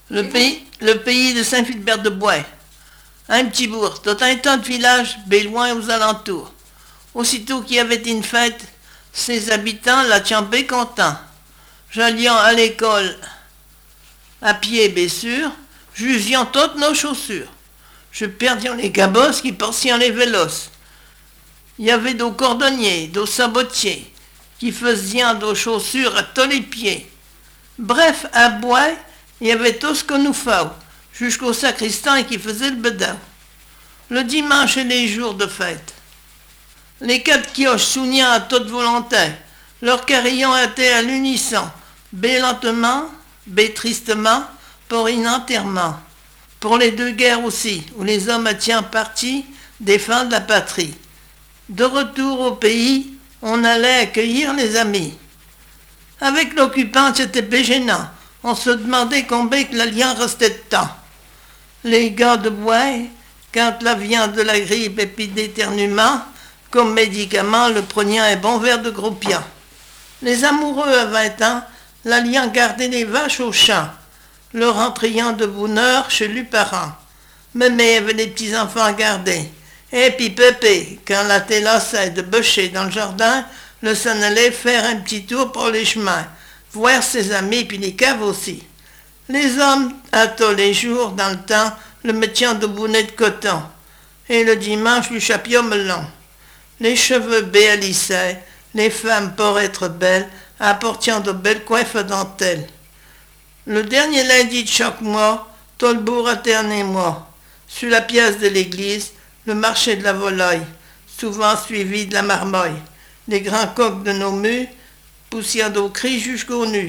Le pays de Saint-Philbert-de-Bois. Un petit bourg, dans un tas de villages, loin aux alentours. Aussitôt qu'il y avait une fête, ses habitants la tiaient contents. J'allions à l'école à pied, bien sûr, j'usions toutes nos chaussures. Je perdions les cabosses qui portions les vélos. Il y avait des cordonniers, des sabotiers, qui faisaient des chaussures à tous les pieds. Bref, à Bois, il y avait tout ce que nous faut, jusqu'au sacristain qui faisait le bedin. Le dimanche et les jours de fête. Les quatre kiosques sougnaient à toute volonté. Leurs carillons étaient à l'unisson, bé lentement, bé tristement, pour un enterrement. Pour les deux guerres aussi, où les hommes tiennent parti, défendent la patrie. De retour au pays, on allait accueillir les amis. Avec l'occupant, c'était peu gênant. On se demandait combien que l'alliance restait de temps. Les gars de Bois, quand la viande de la grippe et puis d'éternuement, comme médicament, le prenaient un bon verre de gros pian. Les amoureux à 20 ans, l'alliant gardait les vaches au champ, leur entriant de bonheur chez les parents. Mémé avait les petits-enfants à garder. Et puis Pépé, quand la télassait de bûcher dans le jardin, le s'en allait faire un petit tour pour les chemins, voir ses amis puis les caves aussi. Les hommes, à tous les jours, dans le temps, le mettant de bonnet de coton, et le dimanche, le chapeau melon. Les cheveux béalissaient, les femmes, pour être belles, apportant de belles coiffes dentelles. Le dernier lundi de chaque mois, tout le bourg alternait moi, sur la pièce de l'église, le marché de la volaille, souvent suivi de la marmoille. Les grands coqs de nos mues, poussiant d'eau cris jusqu'aux nus.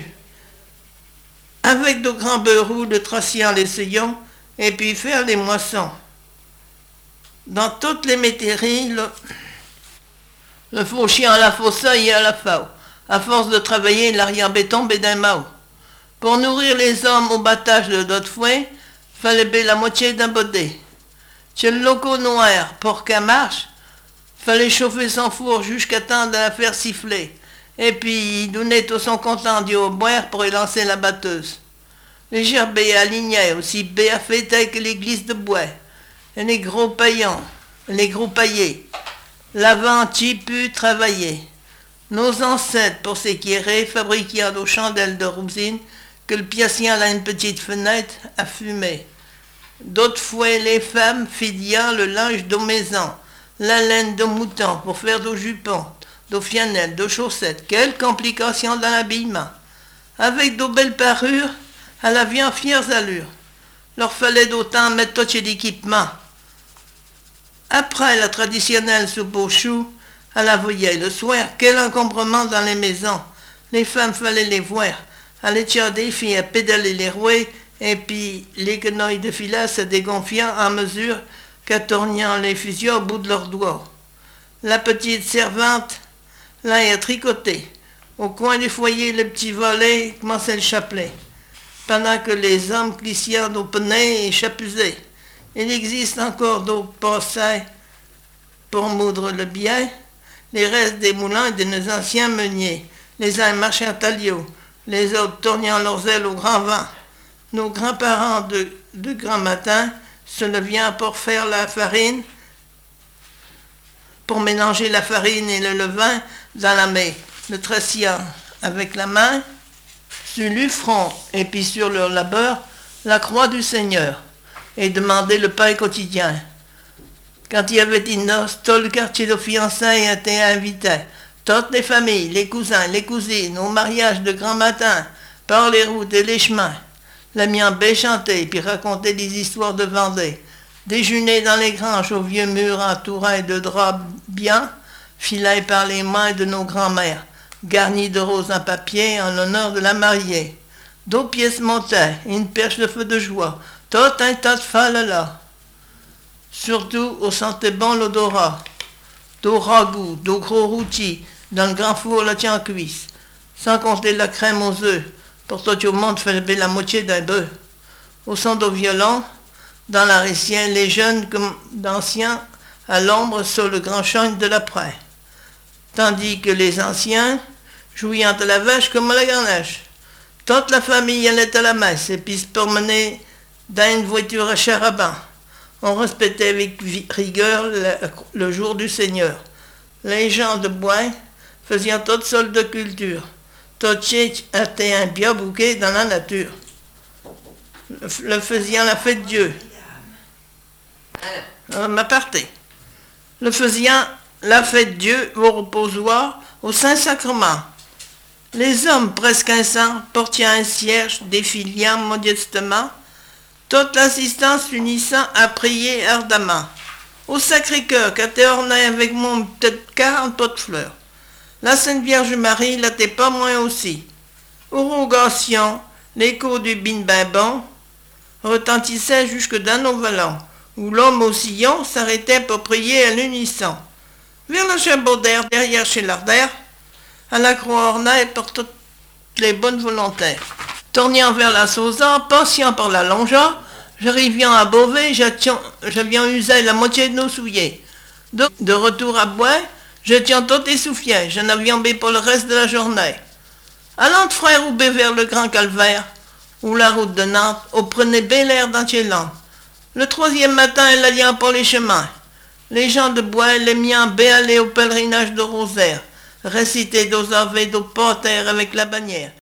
Avec de grands beurroux de traciant les sillons, et puis faire les moissons. Dans toutes les métairies, le faux chien à la fossaille et à la faux. À force de travailler, l'arrière-béton d'un mao. Pour nourrir les hommes au battage de d'autres fouets, fallait bien la moitié d'un baudet. Chez le loco noir, pour qu'elle marche, fallait chauffer son four jusqu'à temps de la faire siffler. Et puis, il donnait tout son content du au boire pour y lancer la batteuse. Les gerbés alignaient aussi bien fêtaient que l'église de Bois. Et les gros paillons, les gros paillés. L'avant pu travailler. Nos ancêtres, pour s'équirer, fabriquaient nos chandelles de rosine que le piacien a une petite fenêtre à fumer. D'autres fois, les femmes fidiant le linge de maison, la laine de mouton pour faire des jupons, des fianelles, des chaussettes. Quelle complication dans l'habillement. Avec de belles parures, elle avait en fières allures. Leur fallait d'autant mettre tout chez l'équipement. Après la traditionnelle soupe aux choux, à la voyait le soir, quel encombrement dans les maisons. Les femmes fallait les voir. Aller tirer des filles à pédaler les rouets, et puis les quenouilles de filet se dégonfliant à mesure qu'à tournant les fusils au bout de leurs doigts. La petite servante, là, à tricoter. Au coin du foyer, le petit volet commençait le chapelet, pendant que les hommes glissaient au penets et chapusaient. Il existe encore d'autres passés pour moudre le bien, les restes des moulins de nos anciens meuniers. Les uns marchaient à talio, les autres tournant leurs ailes au grand vent. Nos grands-parents de grand matin se levaient pour faire la farine, pour mélanger la farine et le levain dans la main, le traciant avec la main, sur le front et puis sur leur labeur, la croix du Seigneur, et demander le pain quotidien. Quand il y avait une noce, tout le quartier de fiançailles était invité. Toutes les familles, les cousins, les cousines, au mariage de grand matin, par les routes et les chemins. La mienne chantait, puis racontait des histoires de Vendée. Déjeuner dans les granges aux vieux murs entourés de draps bien, filés par les mains de nos grands-mères, garnis de roses en papier en l'honneur de la mariée. Deux pièces montaient, une perche de feu de joie, tout un tas de folles là. Surtout, on sentait bon l'odorat. D'eau ragoût, d'eau gros rôtis, dans le grand four la tient en cuisse. Sans compter la crème aux œufs. Pour tout le monde fallait la moitié d'un bœuf. Au son de violon, dans la récienne, les jeunes comme d'anciens, à l'ombre sur le grand champ de l'après. Tandis que les anciens, jouillant à la vache comme à la garnache. Toute la famille allait à la messe et puis se promenait dans une voiture à charaban. On respectait avec rigueur le jour du Seigneur. Les gens de Bois faisaient toutes sortes de cultures. Tout était un bien bouquet dans la nature. Le faisaient la fête de Dieu. M'aparté. Le faisaient la fête de Dieu au reposoir au Saint-Sacrement. Les hommes presque incents portaient un cierge défiliant modestement, toute l'assistance s'unissant à prier ardemment. Au Sacré-Cœur, qui était orné avec mon peut-être 40 pots de fleurs. La Sainte Vierge Marie l'était pas moins aussi. Aux rogations, l'écho du bin-bin-bon retentissait jusque dans nos vallons, où l'homme au sillon s'arrêtait pour prier à l'unisson. Vers le Chambaudaire, derrière chez Lardère, à la croix ornée pour toutes les bonnes volontaires. Tournant vers la Sauza, patient par la Longeat, j'arriviant à Beauvais, j'avions usé la moitié de nos souliers. De retour à Bois, je tiens tout essoufflé, je n'avais bé pour le reste de la journée. Allant de Frère-Roubaix vers le Grand Calvaire, ou la route de Nantes, on prenait bel air dans Tchéland. Le troisième matin, elle allait pour les chemins. Les gens de Bois, les miens, allaient au pèlerinage de Rosaire, réciter dos ave, dos pater avec la bannière.